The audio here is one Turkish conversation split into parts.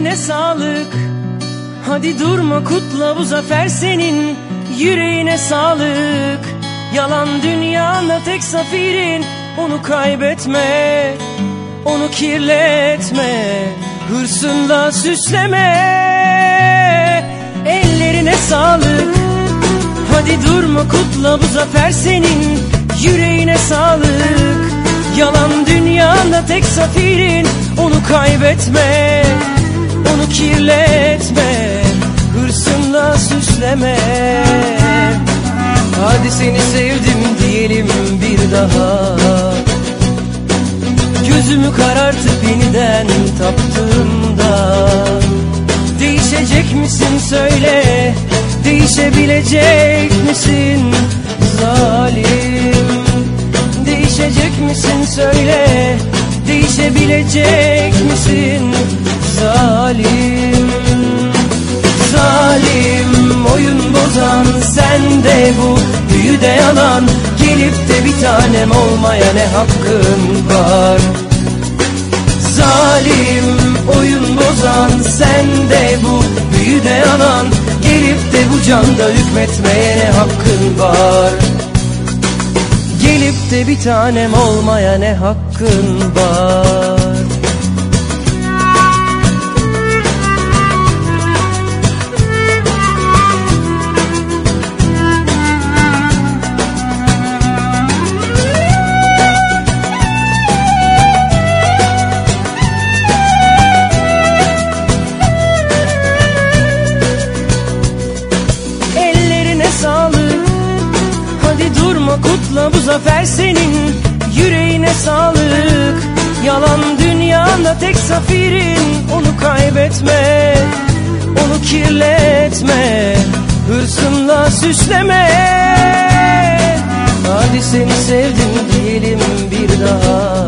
Ellerine sağlık, hadi durma, kutla, bu zafer senin. Yüreğine sağlık, yalan dünyanda tek zaferin. Onu kaybetme, onu kirletme, hırsınla süsleme. Ellerine sağlık, hadi durma, kutla, bu zafer senin. Yüreğine sağlık, yalan dünyanda tek zaferin. Onu kaybetme, onu kirletme, hırsınla süsleme. Hadi seni sevdim diyelim bir daha, gözümü karartıp yeniden taptığımda. Değişecek misin söyle, değişebilecek misin zalim? Değişecek misin söyle, değişebilecek misin zalim? Zalim, oyun bozan sende bu büyü de yalan. Gelip de bir tanem olmaya ne hakkın var? Zalim, oyun bozan sende bu büyü de yalan. Gelip de bu canda hükmetmeye ne hakkın var? Gelip de bir tanem olmaya ne hakkın var? Kutla, bu zafer senin. Yüreğine sağlık, yalan dünyanda tek zaferin. Onu kaybetme, onu kirletme, hırsınla süsleme. Hadi seni sevdim diyelim bir daha,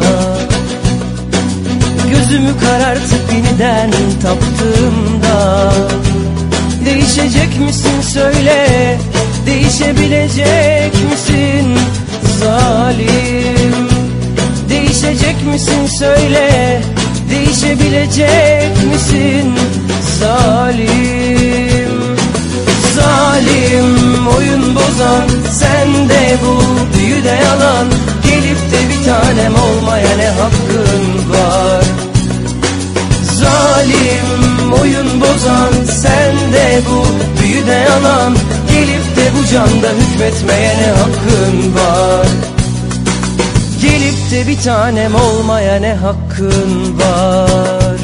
gözümü karartıp yeniden taptığımda. Değişecek misin söyle, değişebilecek misin zalim? Değişecek misin söyle, değişebilecek misin zalim? Zalim, oyun bozan sende bu büyü de yalan. Gelip de bir tanem olmaya ne hakkın var? Zalim, oyun bozan sende bu büyü de yalan. Gelip de bu canda hükmetmeye ne hakkın var? Gelip de bir tanem olmaya ne hakkın var?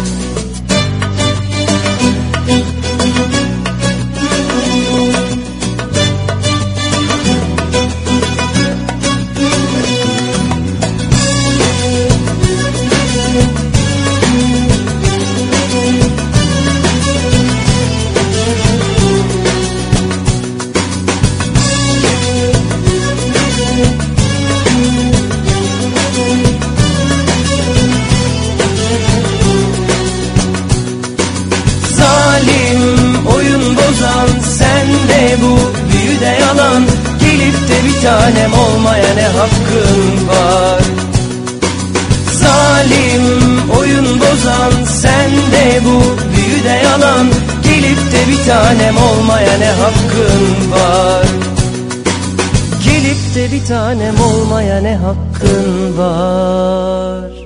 Sende bu büyü de yalan. Gelip de bir tanem olmaya ne hakkın var? Zalim, oyun bozan sende bu büyü de yalan. Gelip de bir tanem olmaya ne hakkın var? Gelip de bir tanem olmaya ne hakkın var?